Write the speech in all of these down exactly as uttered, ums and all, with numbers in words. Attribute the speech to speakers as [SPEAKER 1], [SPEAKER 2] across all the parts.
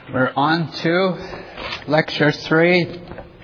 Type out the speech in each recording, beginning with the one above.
[SPEAKER 1] We're on to Lecture three,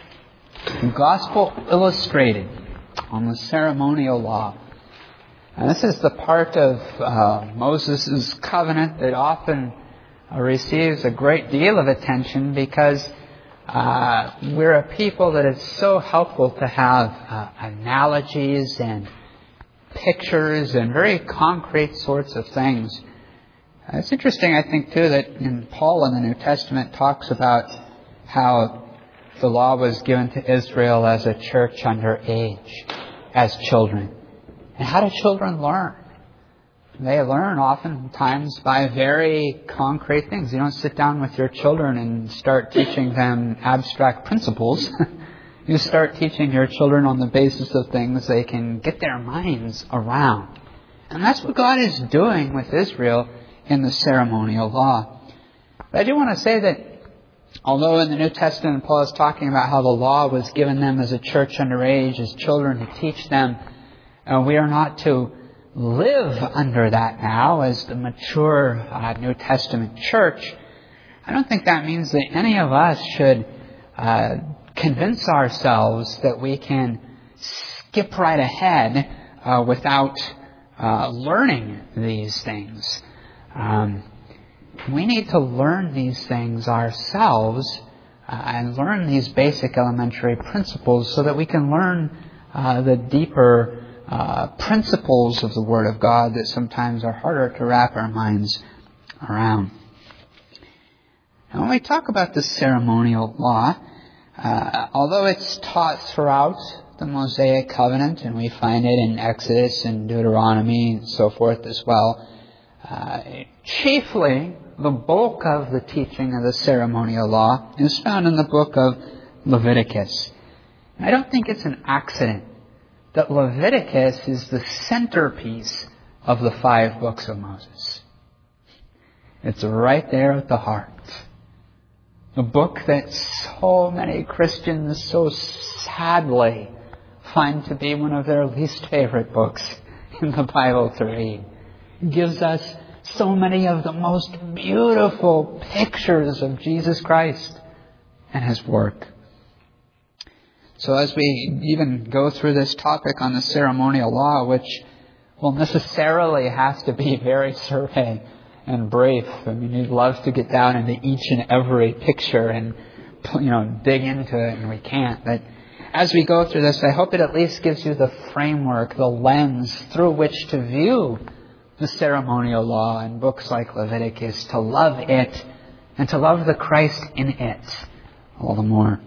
[SPEAKER 1] Gospel Illustrated on the Ceremonial Law. And this is the part of uh, Moses' covenant that often uh, receives a great deal of attention because uh, we're a people that it's so helpful to have uh, analogies and pictures and very concrete sorts of things. Uh, it's interesting, I think, too, that in Paul in the New Testament talks about how the law was given to Israel as a church under age, as children. And how do children learn? They learn oftentimes by very concrete things. You don't sit down with your children and start teaching them abstract principles. You start teaching your children on the basis of things they can get their minds around. And that's what God is doing with Israel in the ceremonial law. But I do want to say that although in the New Testament Paul is talking about how the law was given them as a church under age, as children to teach them, uh, we are not to live under that now as the mature uh, New Testament church. I don't think that means that any of us should uh, convince ourselves that we can skip right ahead uh, without uh, learning these things. Um, we need to learn these things ourselves uh, and learn these basic elementary principles so that we can learn uh, the deeper uh, principles of the Word of God that sometimes are harder to wrap our minds around. Now, when we talk about the ceremonial law, uh, although it's taught throughout the Mosaic covenant, and we find it in Exodus and Deuteronomy and so forth as well, Uh, chiefly, the bulk of the teaching of the ceremonial law is found in the book of Leviticus. And I don't think it's an accident that Leviticus is the centerpiece of the five books of Moses. It's right there at the heart. A book that so many Christians so sadly find to be one of their least favorite books in the Bible to read. It gives us so many of the most beautiful pictures of Jesus Christ and His work. So as we even go through this topic on the ceremonial law, which will necessarily have to be very survey and brief. I mean, you'd love to get down into each and every picture and, you know, dig into it, and we can't. But as we go through this, I hope it at least gives you the framework, the lens through which to view the ceremonial law in books like Leviticus, to love it and to love the Christ in it all the more.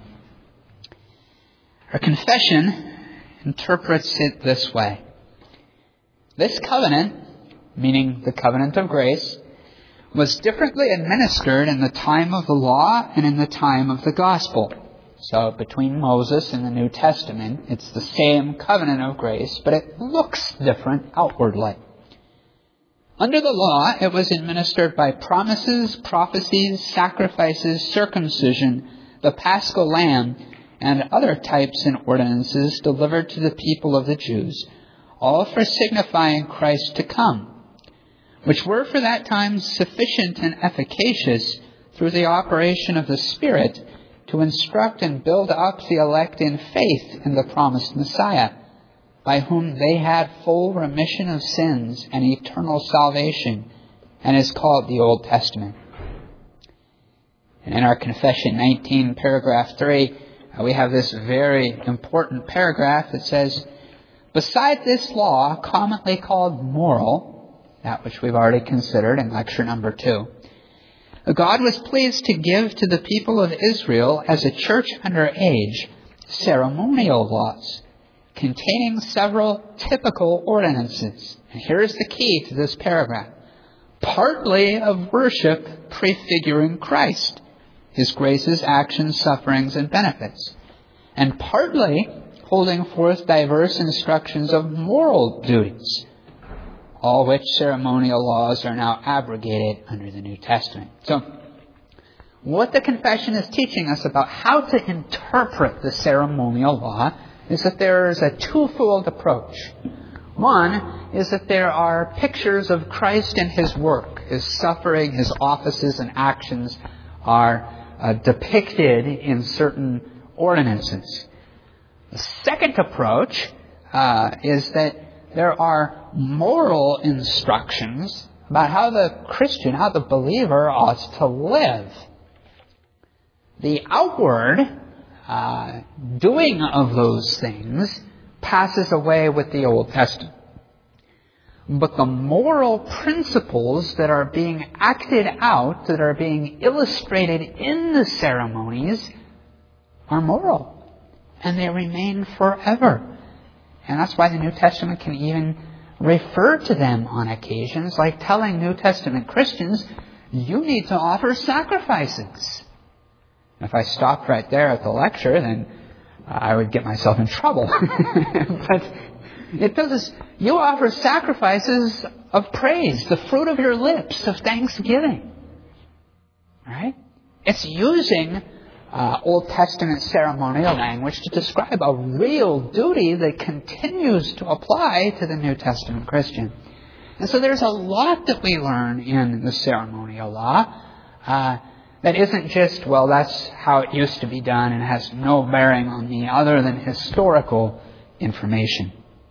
[SPEAKER 1] Our confession interprets it this way. This covenant, meaning the covenant of grace, was differently administered in the time of the law and in the time of the gospel. So between Moses and the New Testament, it's the same covenant of grace, but it looks different outwardly. Under the law, it was administered by promises, prophecies, sacrifices, circumcision, the Paschal lamb, and other types and ordinances delivered to the people of the Jews, all for signifying Christ to come, which were for that time sufficient and efficacious through the operation of the Spirit to instruct and build up the elect in faith in the promised Messiah, by whom they had full remission of sins and eternal salvation, and is called the Old Testament. And in our Confession nineteen, paragraph three, we have this very important paragraph that says, beside this law, commonly called moral, that which we've already considered in lecture number two, God was pleased to give to the people of Israel as a church under age ceremonial laws, containing several typical ordinances. And here's the key to this paragraph. Partly of worship prefiguring Christ, His graces, actions, sufferings, and benefits. And partly holding forth diverse instructions of moral duties, all which ceremonial laws are now abrogated under the New Testament. So, what the confession is teaching us about how to interpret the ceremonial law is that there is a twofold approach. One is that there are pictures of Christ and His work, His suffering, His offices and actions, are uh, depicted in certain ordinances. The second approach uh, is that there are moral instructions about how the Christian, how the believer ought to live. The outward uh, doing of those things passes away with the Old Testament. But the moral principles that are being acted out, that are being illustrated in the ceremonies, are moral. And they remain forever. And that's why the New Testament can even refer to them on occasions, like telling New Testament Christians, you need to offer sacrifices. If I stopped right there at the lecture, then I would get myself in trouble. But it does. You offer sacrifices of praise, the fruit of your lips, of thanksgiving. Right? It's using uh, Old Testament ceremonial language to describe a real duty that continues to apply to the New Testament Christian. And so there's a lot that we learn in the ceremonial law uh, that isn't just, well, that's how it used to be done and has no bearing on me other than historical information.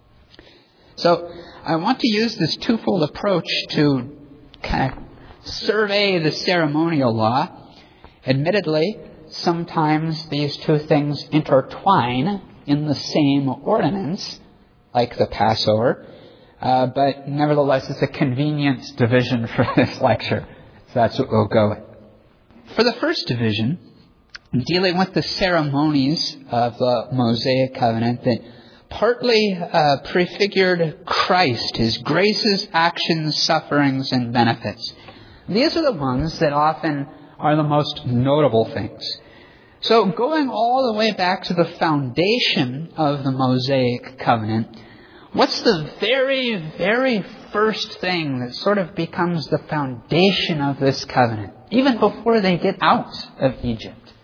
[SPEAKER 1] So I want to use this twofold approach to kind of survey the ceremonial law. Admittedly, sometimes these two things intertwine in the same ordinance, like the Passover, uh, but nevertheless it's a convenient division for this lecture. So that's what we'll go with. For the first division, dealing with the ceremonies of the Mosaic covenant that partly uh, prefigured Christ, His graces, actions, sufferings, and benefits. These are the ones that often are the most notable things. So going all the way back to the foundation of the Mosaic covenant, what's the very, very first thing that sort of becomes the foundation of this covenant, even before they get out of Egypt?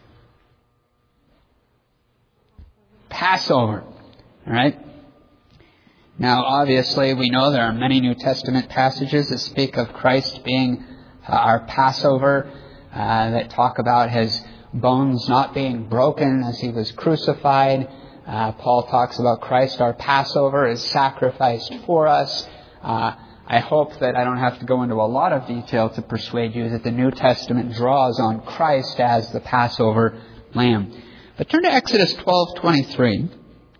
[SPEAKER 1] Passover. All right? Now, obviously, we know there are many New Testament passages that speak of Christ being uh, our Passover, uh, that talk about His bones not being broken as He was crucified. Uh, Paul talks about Christ, our Passover, is sacrificed for us. Uh, I hope that I don't have to go into a lot of detail to persuade you that the New Testament draws on Christ as the Passover lamb. But turn to Exodus twelve twenty-three.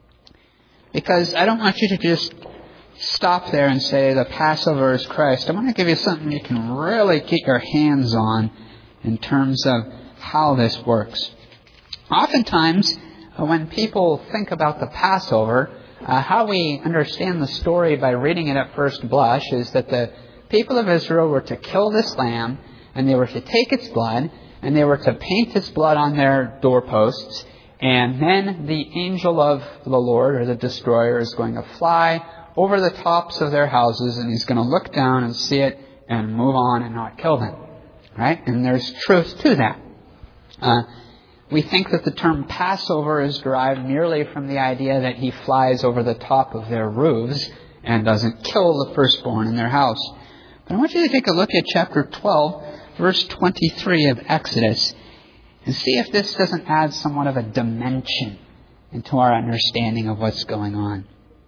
[SPEAKER 1] Because I don't want you to just stop there and say the Passover is Christ. I want to give you something you can really get your hands on in terms of how this works. Oftentimes, when people think about the Passover, uh, how we understand the story by reading it at first blush is that the people of Israel were to kill this lamb, and they were to take its blood, and they were to paint its blood on their doorposts, and then the angel of the Lord, or the destroyer, is going to fly over the tops of their houses, and he's going to look down and see it and move on and not kill them. Right? And there's truth to that. Uh, we think that the term Passover is derived merely from the idea that he flies over the top of their roofs and doesn't kill the firstborn in their house. But I want you to take a look at chapter twelve, verse twenty-three of Exodus, and see if this doesn't add somewhat of a dimension into our understanding of what's going on.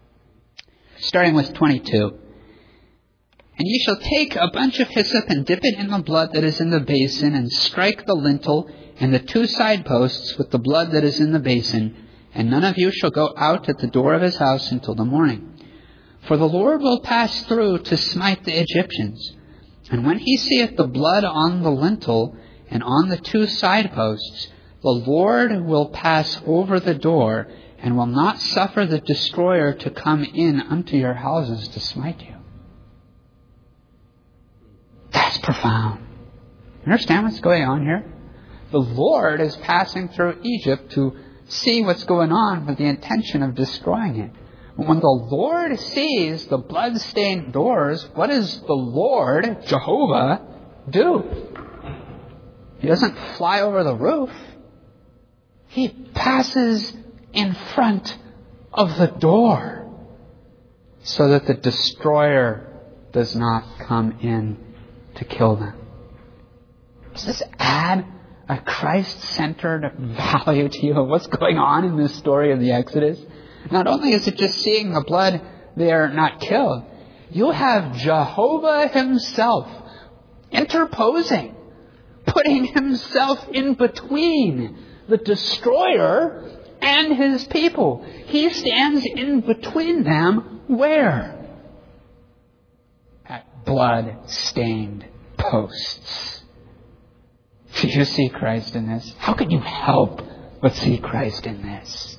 [SPEAKER 1] Starting with twenty-two. And ye shall take a bunch of hyssop and dip it in the blood that is in the basin, and strike the lintel and the two side posts with the blood that is in the basin, and none of you shall go out at the door of his house until the morning. For the Lord will pass through to smite the Egyptians. And when he seeth the blood on the lintel and on the two side posts, the Lord will pass over the door, and will not suffer the destroyer to come in unto your houses to smite you. That's profound. Understand what's going on here? The Lord is passing through Egypt to see what's going on with the intention of destroying it. When the Lord sees the blood-stained doors, what does the Lord, Jehovah, do? He doesn't fly over the roof. He passes in front of the door so that the destroyer does not come in to kill them. Does this add a Christ-centered value to you of what's going on in this story of the Exodus? Not only is it just seeing the blood there not killed, you have Jehovah himself interposing, putting himself in between the destroyer and his people. He stands in between them where? At blood-stained posts. Do you see Christ in this? How can you help but see Christ in this?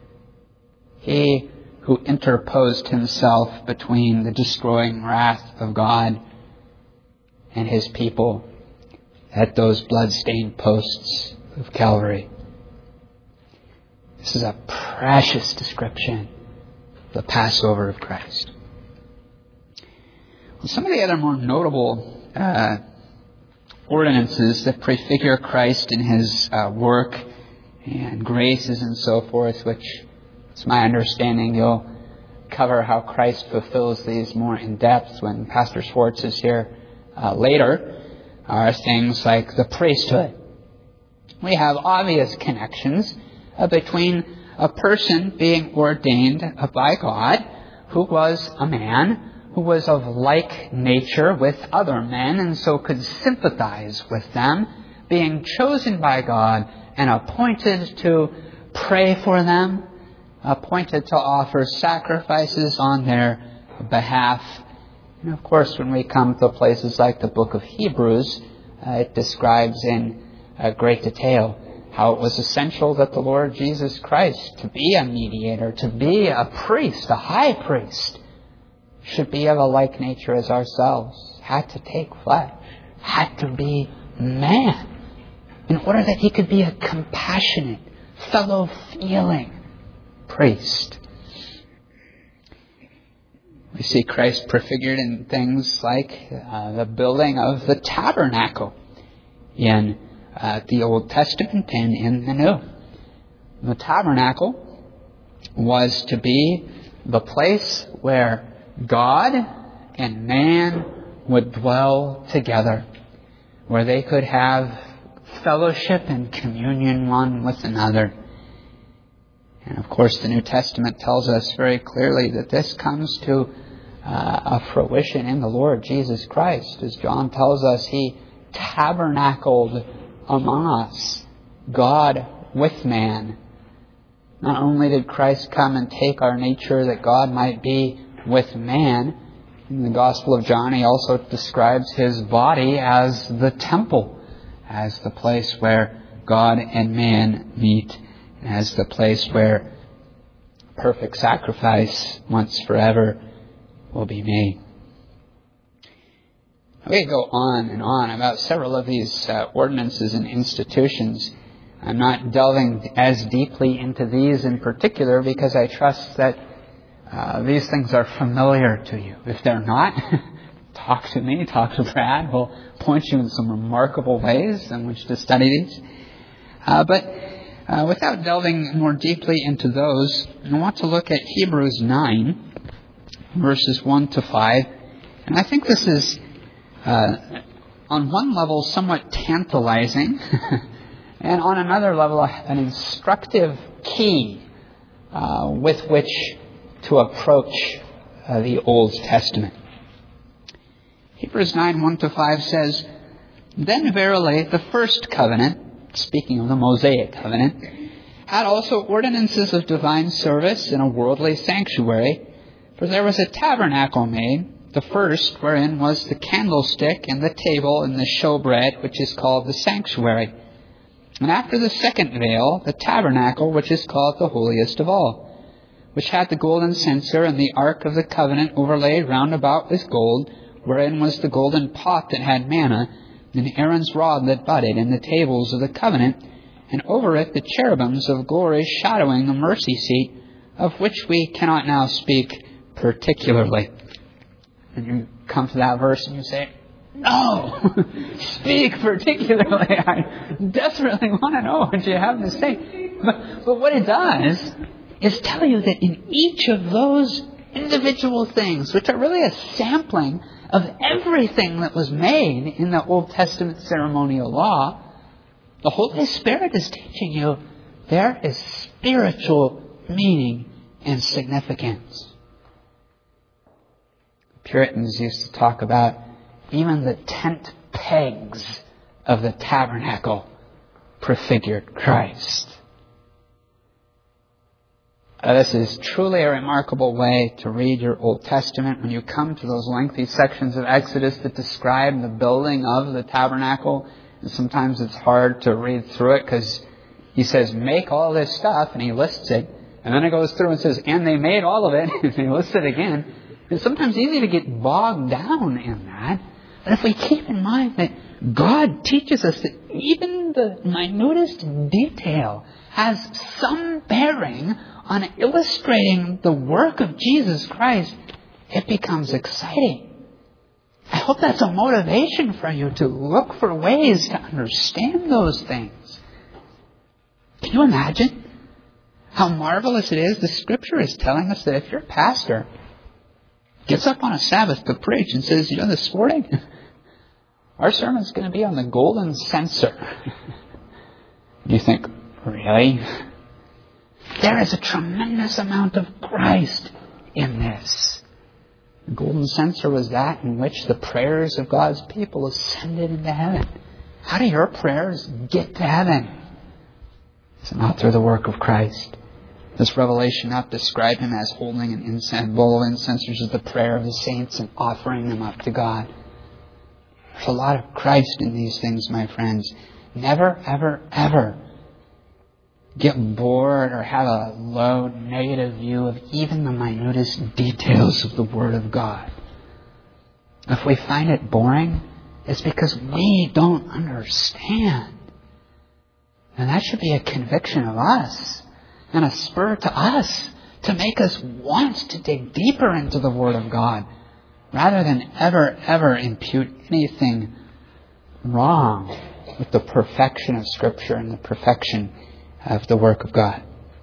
[SPEAKER 1] He who interposed himself between the destroying wrath of God and his people at those blood-stained posts of Calvary. This is a precious description of the Passover of Christ. Well, some of the other more notable uh, ordinances that prefigure Christ in his uh, work and graces and so forth, which it's my understanding you'll cover how Christ fulfills these more in depth when Pastor Schwartz is here uh, later, are things like the priesthood. We have obvious connections uh, between a person being ordained uh, by God who was a man, who was of like nature with other men and so could sympathize with them, being chosen by God and appointed to pray for them, appointed to offer sacrifices on their behalf. And of course, when we come to places like the book of Hebrews, uh, it describes in uh, great detail how it was essential that the Lord Jesus Christ, to be a mediator, to be a priest, a high priest, should be of a like nature as ourselves, had to take flesh, had to be man, in order that he could be a compassionate, fellow-feeling priest. We see Christ prefigured in things like uh, the building of the tabernacle in uh, the Old Testament and in the New. The tabernacle was to be the place where God and man would dwell together, where they could have fellowship and communion one with another. And of course, the New Testament tells us very clearly that this comes to uh, a fruition in the Lord Jesus Christ. As John tells us, He tabernacled among us, God with man. Not only did Christ come and take our nature that God might be with man, in the Gospel of John He also describes His body as the temple, as the place where God and man meet, as the place where perfect sacrifice once forever will be made. We could go on and on about several of these uh, ordinances and institutions. I'm not delving as deeply into these in particular because I trust that uh, these things are familiar to you. If they're not, talk to me, talk to Brad. We'll point you in some remarkable ways in which to study these. Uh, but uh, without delving more deeply into those, I want to look at Hebrews nine, verses one to five. And I think this is, uh, on one level, somewhat tantalizing, and on another level, an instructive key uh, with which to approach uh, the Old Testament. Hebrews nine, one to five says, "Then verily the first covenant," speaking of the Mosaic covenant, "had also ordinances of divine service in a worldly sanctuary. For there was a tabernacle made, the first, wherein was the candlestick and the table and the showbread, which is called the sanctuary. And after the second veil, the tabernacle, which is called the holiest of all, which had the golden censer and the ark of the covenant overlaid round about with gold, wherein was the golden pot that had manna, and Aaron's rod that budded, and the tables of the covenant, and over it the cherubims of glory shadowing the mercy seat, of which we cannot now speak particularly." And you come to that verse and you say, "No, speak particularly. I desperately want to know what you have to say." But, but what it does is tell you that in each of those individual things, which are really a sampling of everything that was made in the Old Testament ceremonial law, The Holy Spirit is teaching you there is spiritual meaning and significance. Puritans used to talk about even the tent pegs of the tabernacle prefigured Christ. Uh, this is truly a remarkable way to read your Old Testament. When you come to those lengthy sections of Exodus that describe the building of the tabernacle, and sometimes it's hard to read through it because he says, make all this stuff, and he lists it. And then it goes through and says, and they made all of it, and he lists it again. It's sometimes easy to get bogged down in that. But if we keep in mind that God teaches us that even the minutest detail has some bearing on illustrating the work of Jesus Christ, it becomes exciting. I hope that's a motivation for you to look for ways to understand those things. Can you imagine how marvelous it is? The Scripture is telling us that if your pastor gets up on a Sabbath to preach and says, you know, this morning, our sermon's going to be on the golden censer. You think, really? There is a tremendous amount of Christ in this. The golden censer was that in which the prayers of God's people ascended into heaven. How do your prayers get to heaven? It's not through the work of Christ. Does Revelation not describe him as holding an incense, bowl of incense, which is the prayer of the saints, and offering them up to God? There's a lot of Christ in these things, my friends. Never, ever, ever get bored or have a low, negative view of even the minutest details of the Word of God. If we find it boring, it's because we don't understand. And that should be a conviction of us and a spur to us to make us want to dig deeper into the Word of God rather than ever, ever impute anything wrong with the perfection of Scripture and the perfection of the work of God.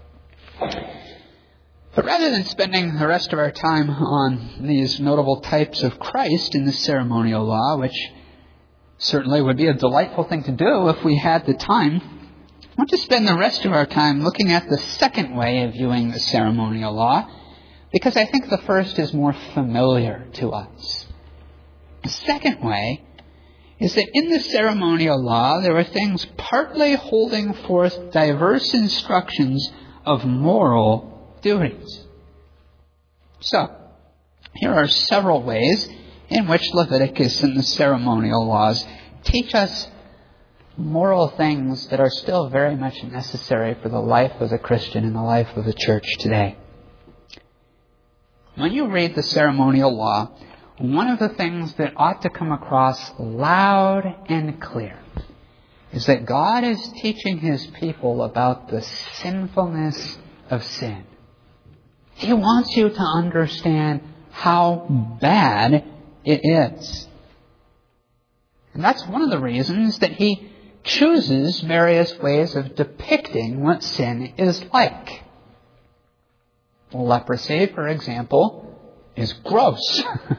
[SPEAKER 1] But rather than spending the rest of our time on these notable types of Christ in the ceremonial law, which certainly would be a delightful thing to do if we had the time, I want to spend the rest of our time looking at the second way of viewing the ceremonial law, because I think the first is more familiar to us. The second way is that in the ceremonial law there are things partly holding forth diverse instructions of moral duties. So, here are several ways in which Leviticus and the ceremonial laws teach us moral things that are still very much necessary for the life of the Christian and the life of the church today. When you read the ceremonial law, one of the things that ought to come across loud and clear is that God is teaching His people about the sinfulness of sin. He wants you to understand how bad it is. And that's one of the reasons that He chooses various ways of depicting what sin is like. Leprosy, for example, is gross.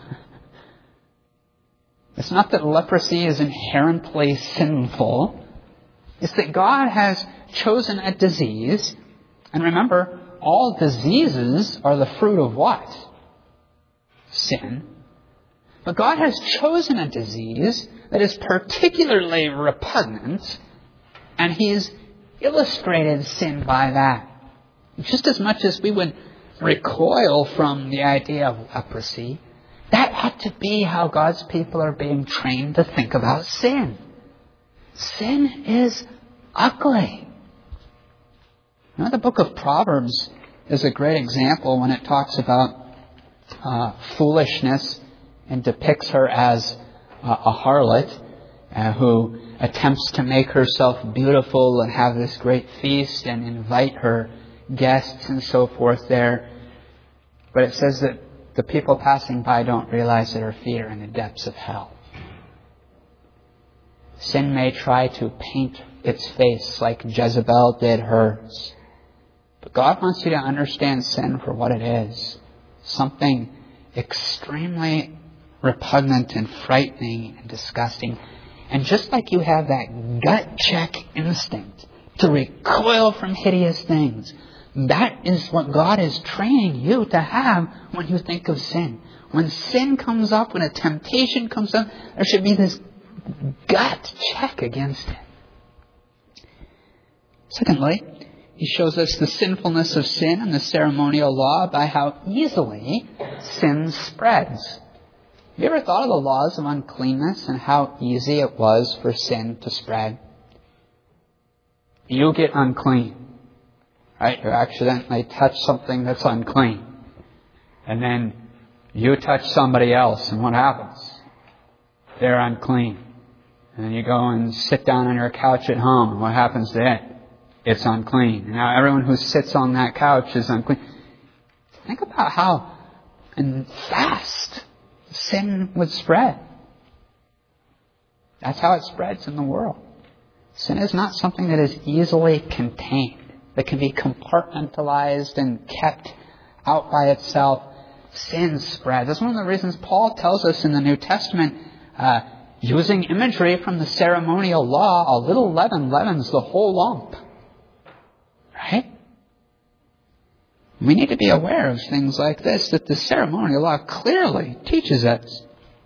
[SPEAKER 1] It's not that leprosy is inherently sinful. It's that God has chosen a disease. And remember, all diseases are the fruit of what? Sin. But God has chosen a disease that is particularly repugnant, and He's illustrated sin by that. Just as much as we would recoil from the idea of leprosy, that ought to be how God's people are being trained to think about sin. Sin is ugly. You know, the book of Proverbs is a great example when it talks about uh, foolishness and depicts her as uh, a harlot uh, who attempts to make herself beautiful and have this great feast and invite her guests and so forth there. But it says that the people passing by don't realize that her feet are in the depths of hell. Sin may try to paint its face like Jezebel did hers. But God wants you to understand sin for what it is. Something extremely repugnant and frightening and disgusting. And just like you have that gut check instinct to recoil from hideous things, that is what God is training you to have when you think of sin. When sin comes up, when a temptation comes up, there should be this gut check against it. Secondly, he shows us the sinfulness of sin and the ceremonial law by how easily sin spreads. Have you ever thought of the laws of uncleanness and how easy it was for sin to spread? You get unclean, right? You accidentally touch something that's unclean. And then you touch somebody else, and what happens? They're unclean. And then you go and sit down on your couch at home, and what happens to it? It's unclean. And now everyone who sits on that couch is unclean. Think about how and fast sin would spread. That's how it spreads in the world. Sin is not something that is easily contained, that can be compartmentalized and kept out by itself. Sin spreads. That's one of the reasons Paul tells us in the New Testament, uh, using imagery from the ceremonial law, a little leaven leavens the whole lump. Right? We need to be aware of things like this, that the ceremonial law clearly teaches us.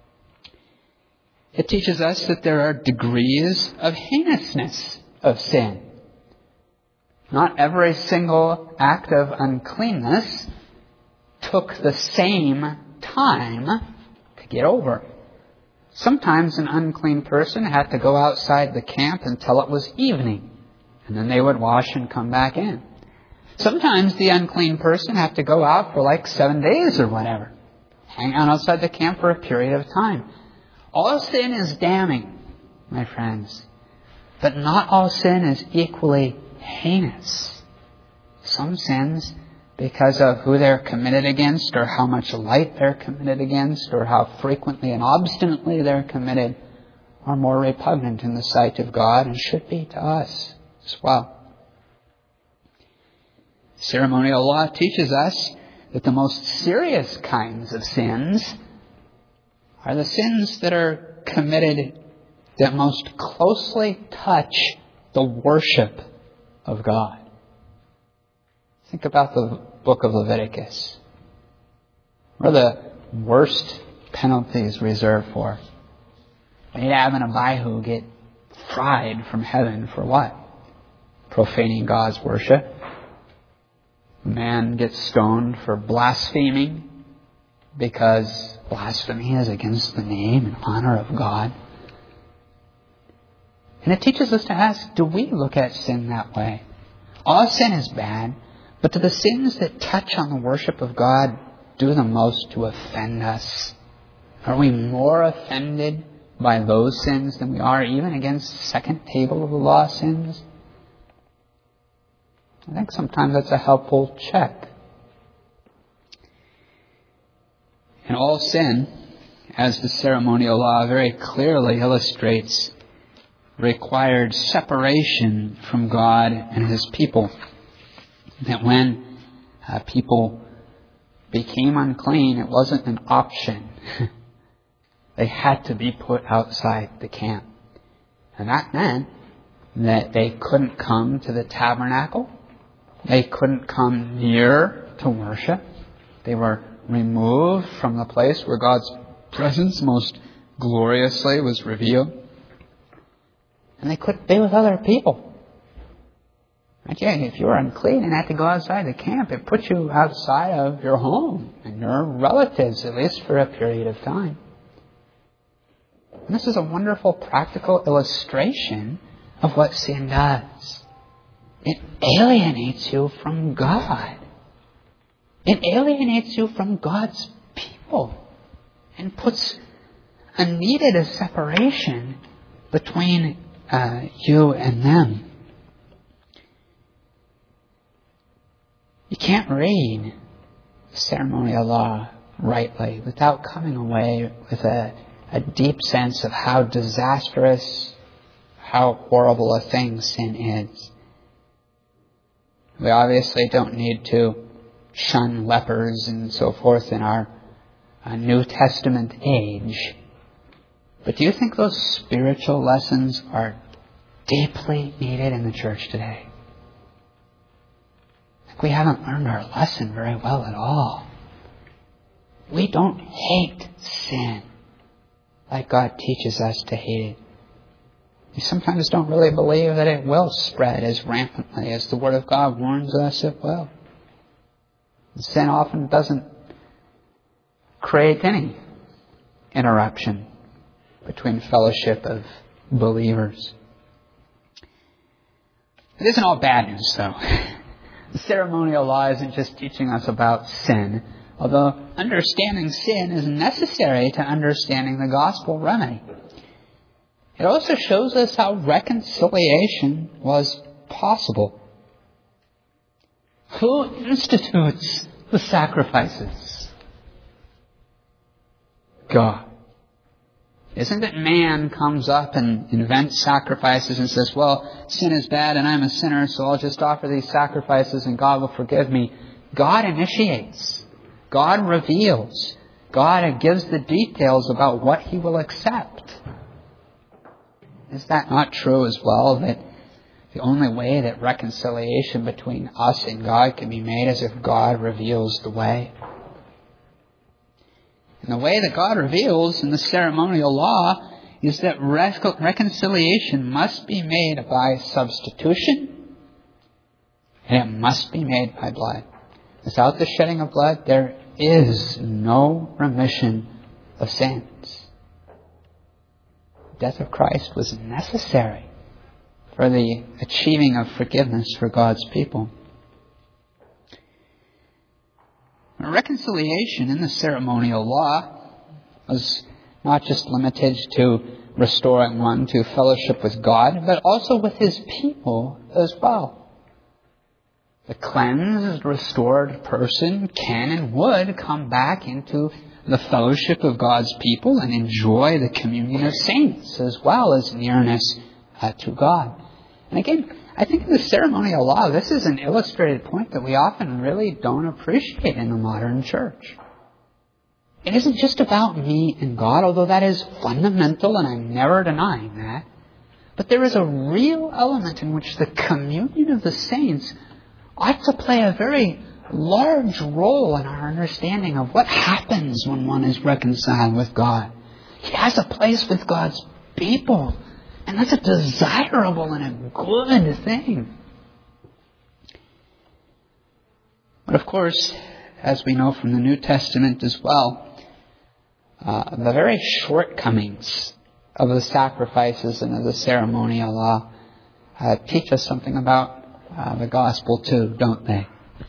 [SPEAKER 1] It teaches us that there are degrees of heinousness of sin. Not every single act of uncleanness took the same time to get over. Sometimes an unclean person had to go outside the camp until it was evening, and then they would wash and come back in. Sometimes the unclean person had to go out for like seven days or whatever. Hang out outside the camp for a period of time. All sin is damning, my friends. But not all sin is equally heinous. Some sins, because of who they're committed against, or how much light they're committed against, or how frequently and obstinately they're committed, are more repugnant in the sight of God and should be to us as well. Ceremonial law teaches us that the most serious kinds of sins are the sins that are committed that most closely touch the worship of God. Think about the book of Leviticus. What are the worst penalties reserved for? Nadab and Abihu get fried from heaven for what? Profaning God's worship. A man gets stoned for blaspheming because blasphemy is against the name and honor of God. And it teaches us to ask, do we look at sin that way? All sin is bad, but do the sins that touch on the worship of God do the most to offend us? Are we more offended by those sins than we are even against the second table of the law sins? I think sometimes that's a helpful check. And all sin, as the ceremonial law very clearly illustrates, required separation from God and His people. That when uh, people became unclean, it wasn't an option. They had to be put outside the camp. And that meant that they couldn't come to the tabernacle. They couldn't come near to worship. They were removed from the place where God's presence most gloriously was revealed. And they couldn't be with other people. Again, if you were unclean and had to go outside the camp, it put you outside of your home and your relatives, at least for a period of time. And this is a wonderful practical illustration of what sin does. It alienates you from God. It alienates you from God's people and puts a needed a separation between uh, you and them. You can't read ceremonial law rightly without coming away with a, a deep sense of how disastrous, how horrible a thing sin is. We obviously don't need to shun lepers and so forth in our uh, New Testament age. But do you think those spiritual lessons are deeply needed in the church today? We haven't learned our lesson very well at all. We don't hate sin like God teaches us to hate it. We sometimes don't really believe that it will spread as rampantly as the Word of God warns us it will. And sin often doesn't create any interruption between fellowship of believers. It isn't all bad news, though. The ceremonial law isn't just teaching us about sin, although understanding sin is necessary to understanding the gospel remedy. It also shows us how reconciliation was possible. Who institutes the sacrifices? God. Isn't it man comes up and invents sacrifices and says, well, sin is bad and I'm a sinner, so I'll just offer these sacrifices and God will forgive me. God initiates. God reveals. God gives the details about what He will accept. Is that not true as well, that the only way that reconciliation between us and God can be made is if God reveals the way? And the way that God reveals in the ceremonial law is that rec- reconciliation must be made by substitution, and it must be made by blood. Without the shedding of blood, there is no remission of sins. The death of Christ was necessary for the achieving of forgiveness for God's people. Reconciliation in the ceremonial law was not just limited to restoring one to fellowship with God, but also with His people as well. The cleansed, restored person can and would come back into the fellowship of God's people and enjoy the communion of saints as well as nearness uh, to God. And again, I think in the ceremonial law, this is an illustrated point that we often really don't appreciate in the modern church. It isn't just about me and God, although that is fundamental and I'm never denying that. But there is a real element in which the communion of the saints ought to play a very large role in our understanding of what happens when one is reconciled with God. He has a place with God's people. And that's a desirable and a good thing. But of course, as we know from the New Testament as well, uh, the very shortcomings of the sacrifices and of the ceremonial law uh, teach us something about uh, the gospel too, don't they?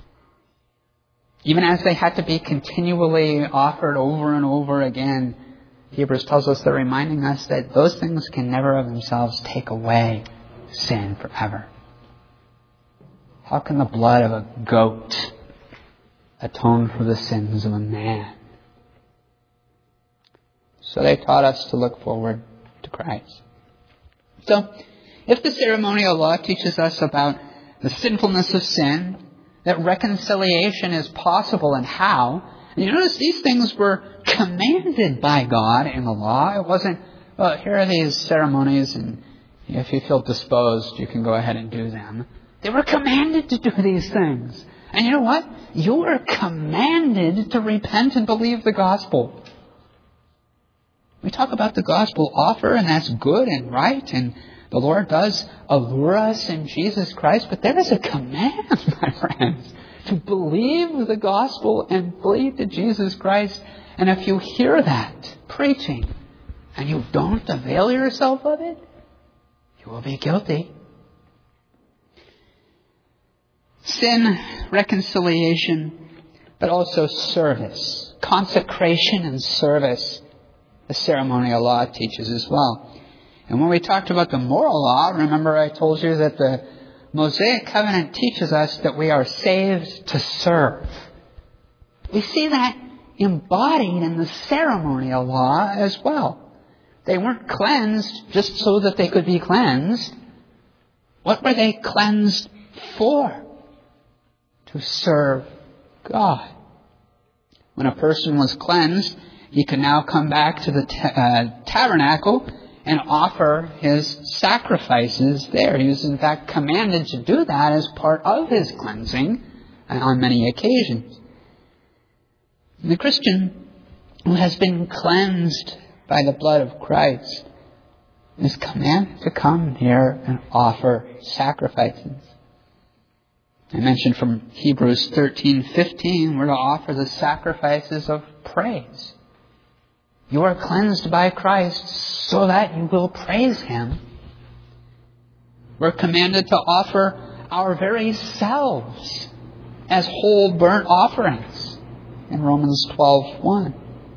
[SPEAKER 1] Even as they had to be continually offered over and over again, Hebrews tells us, they're reminding us that those things can never of themselves take away sin forever. How can the blood of a goat atone for the sins of a man? So they taught us to look forward to Christ. So, if the ceremonial law teaches us about the sinfulness of sin, that reconciliation is possible and how, and you notice these things were commanded by God in the law. It wasn't, well, here are these ceremonies and if you feel disposed, you can go ahead and do them. They were commanded to do these things. And you know what? You were commanded to repent and believe the gospel. We talk about the gospel offer, and that's good and right, and the Lord does allure us in Jesus Christ, but there is a command, my friends, to believe the gospel and believe to Jesus Christ. And if you hear that preaching and you don't avail yourself of it, you will be guilty. Sin, reconciliation, but also service, consecration and service, the ceremonial law teaches as well. And when we talked about the moral law, remember I told you that the Mosaic covenant teaches us that we are saved to serve. We see that embodied in the ceremonial law as well. They weren't cleansed just so that they could be cleansed. What were they cleansed for? To serve God. When a person was cleansed, he could now come back to the ta- uh, tabernacle and offer his sacrifices there. He was in fact commanded to do that as part of his cleansing on many occasions. The Christian who has been cleansed by the blood of Christ is commanded to come here and offer sacrifices. I mentioned from Hebrews thirteen fifteen, we're to offer the sacrifices of praise. You are cleansed by Christ so that you will praise Him. We're commanded to offer our very selves as whole burnt offerings in Romans twelve one.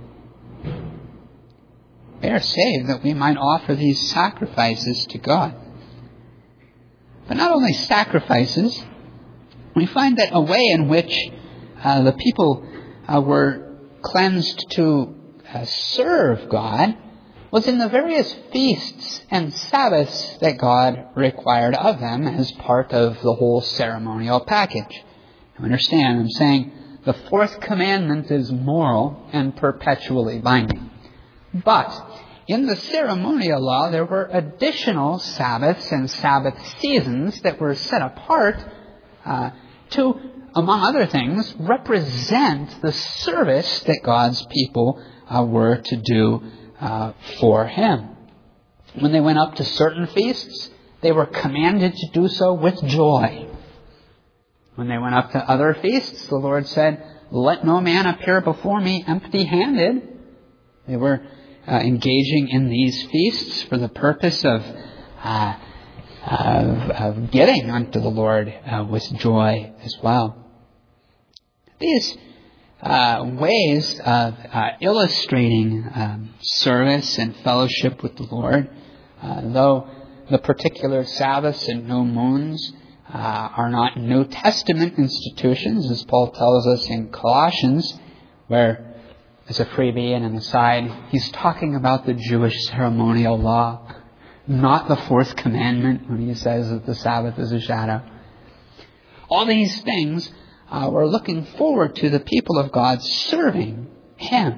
[SPEAKER 1] We are saved that we might offer these sacrifices to God. But not only sacrifices, we find that a way in which uh, the people uh, were cleansed to uh, serve God was in the various feasts and Sabbaths that God required of them as part of the whole ceremonial package. You understand, I'm saying the fourth commandment is moral and perpetually binding. But in the ceremonial law, there were additional Sabbaths and Sabbath seasons that were set apart uh, to, among other things, represent the service that God's people uh, were to do uh, for Him. When they went up to certain feasts, they were commanded to do so with joy. When they went up to other feasts, the Lord said, "Let no man appear before me empty-handed." They were uh, engaging in these feasts for the purpose of uh, Of, of giving unto the Lord uh, with joy as well. These uh, ways of uh, illustrating um, service and fellowship with the Lord, uh, though the particular Sabbaths and new moons uh, are not New Testament institutions, as Paul tells us in Colossians, where, as a freebie and an aside, he's talking about the Jewish ceremonial law, not the fourth commandment when he says that the Sabbath is a shadow. All these things uh, we're looking forward to the people of God serving Him.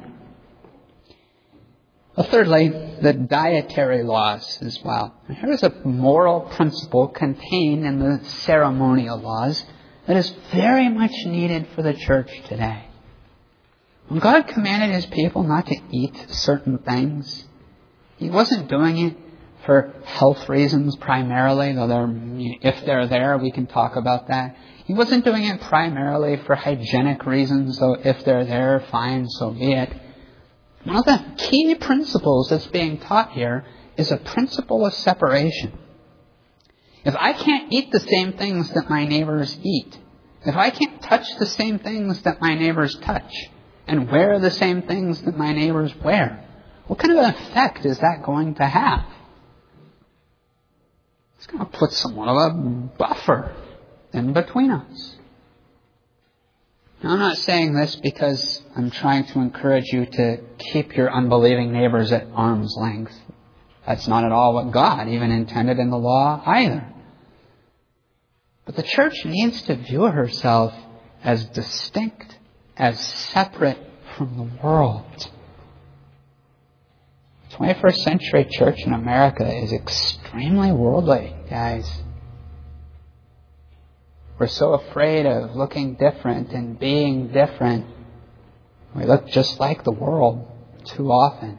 [SPEAKER 1] Well, thirdly, the dietary laws as well. Here's a moral principle contained in the ceremonial laws that is very much needed for the church today. When God commanded His people not to eat certain things, He wasn't doing it for health reasons primarily, though they're, if they're there, we can talk about that. He wasn't doing it primarily for hygienic reasons, though if they're there, fine, so be it. One of the key principles that's being taught here is a principle of separation. If I can't eat the same things that my neighbors eat, if I can't touch the same things that my neighbors touch, and wear the same things that my neighbors wear, what kind of an effect is that going to have? It's going to put somewhat of a buffer in between us. Now, I'm not saying this because I'm trying to encourage you to keep your unbelieving neighbors at arm's length. That's not at all what God even intended in the law either. But the church needs to view herself as distinct, as separate from the world. The twenty-first century church in America is extremely worldly, guys. We're so afraid of looking different and being different. We look just like the world too often.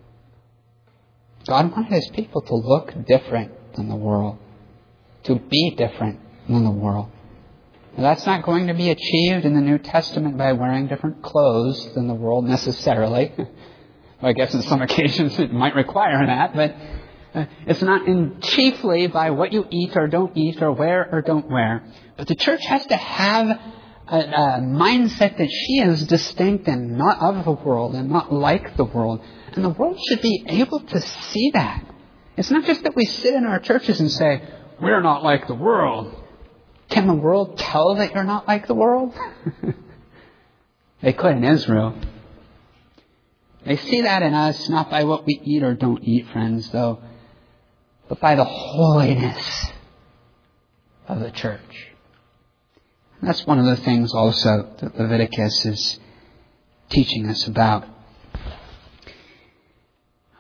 [SPEAKER 1] God wanted His people to look different than the world, to be different than the world. Now, that's not going to be achieved in the New Testament by wearing different clothes than the world necessarily. Well, I guess on some occasions it might require that, but uh, it's not in chiefly by what you eat or don't eat or wear or don't wear. But the church has to have a, a mindset that she is distinct and not of the world and not like the world. And the world should be able to see that. It's not just that we sit in our churches and say, we're not like the world. Can the world tell that you're not like the world? They could in Israel. They see that in us, not by what we eat or don't eat, friends, though, but by the holiness of the church. And that's one of the things also that Leviticus is teaching us about.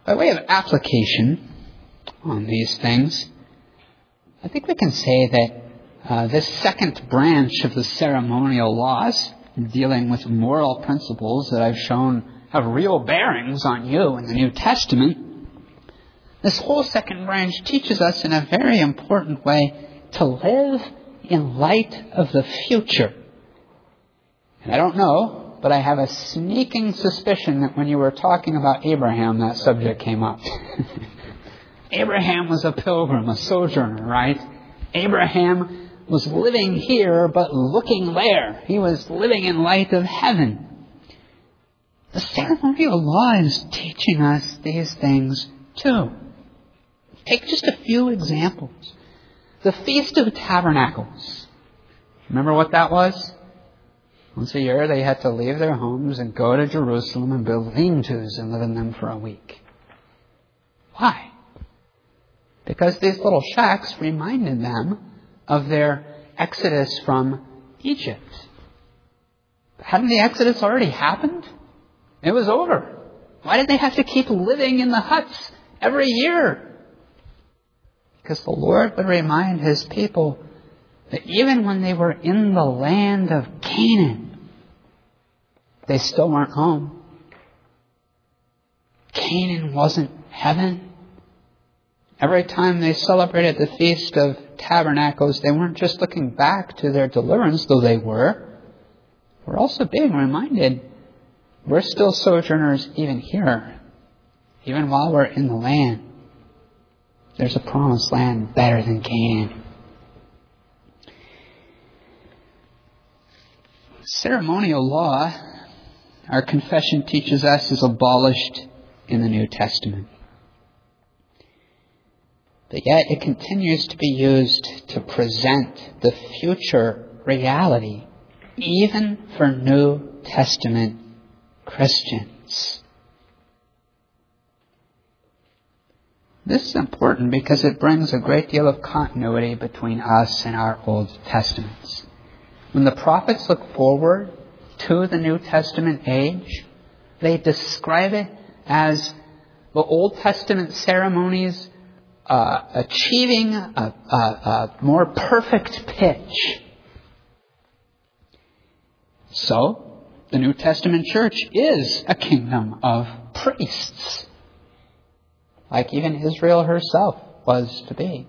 [SPEAKER 1] By way of application on these things, I think we can say that uh, this second branch of the ceremonial laws, dealing with moral principles that I've shown have real bearings on you in the New Testament, this whole second branch teaches us in a very important way to live in light of the future. And I don't know, but I have a sneaking suspicion that when you were talking about Abraham, that subject came up. Abraham was a pilgrim, a sojourner, right? Abraham was living here, but looking there. He was living in light of heaven. The ceremonial law is teaching us these things too. Take just a few examples. The Feast of Tabernacles. Remember what that was? Once a year they had to leave their homes and go to Jerusalem and build lean-tos and live in them for a week. Why? Because these little shacks reminded them of their exodus from Egypt. Hadn't the exodus already happened? It was over. Why did they have to keep living in the huts every year? Because the Lord would remind His people that even when they were in the land of Canaan, they still weren't home. Canaan wasn't heaven. Every time they celebrated the Feast of Tabernacles, they weren't just looking back to their deliverance, though they were. We're also being reminded we're still sojourners even here, even while we're in the land. There's a promised land better than Canaan. Ceremonial law, our confession teaches us, is abolished in the New Testament. But yet it continues to be used to present the future reality, even for New Testament Christians. This is important because it brings a great deal of continuity between us and our Old Testaments. When the prophets look forward to the New Testament age, they describe it as the Old Testament ceremonies uh, achieving a, a, a more perfect pitch. So, the New Testament church is a kingdom of priests, like even Israel herself was to be.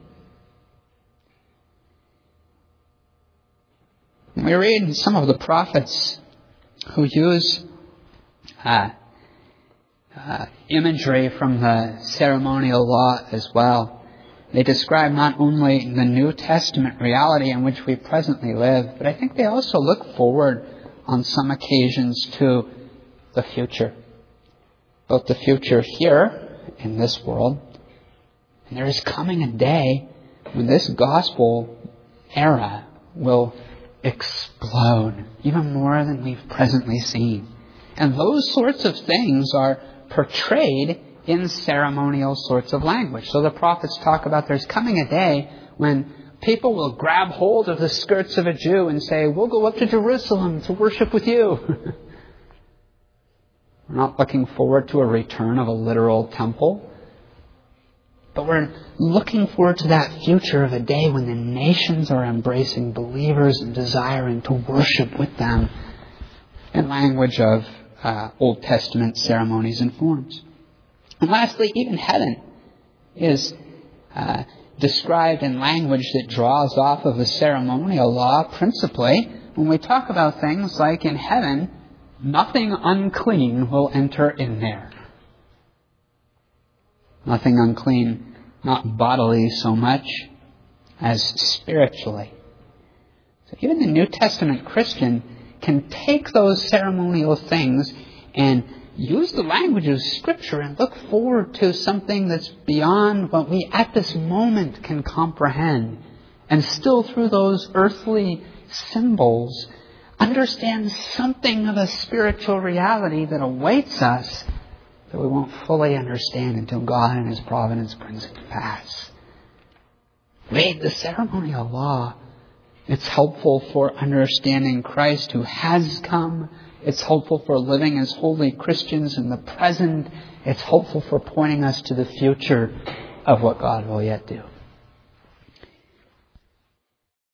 [SPEAKER 1] We read in some of the prophets who use uh, uh, imagery from the ceremonial law as well. They describe not only the New Testament reality in which we presently live, but I think they also look forward on some occasions to the future. Both the future here in this world, and there is coming a day when this gospel era will explode even more than we've presently seen. And those sorts of things are portrayed in ceremonial sorts of language. So the prophets talk about there's coming a day when people will grab hold of the skirts of a Jew and say, we'll go up to Jerusalem to worship with you. We're not looking forward to a return of a literal temple, but we're looking forward to that future of a day when the nations are embracing believers and desiring to worship with them in language of uh, Old Testament ceremonies and forms. And lastly, even heaven is uh, described in language that draws off of the ceremonial law, principally when we talk about things like in heaven, nothing unclean will enter in there. Nothing unclean, not bodily so much as spiritually. So even the New Testament Christian can take those ceremonial things and use the language of Scripture and look forward to something that's beyond what we at this moment can comprehend. And still through those earthly symbols, understand something of a spiritual reality that awaits us that we won't fully understand until God in His providence brings it to pass. Read the ceremonial law. It's helpful for understanding Christ who has come It's hopeful for living as holy Christians in the present. It's hopeful for pointing us to the future of what God will yet do.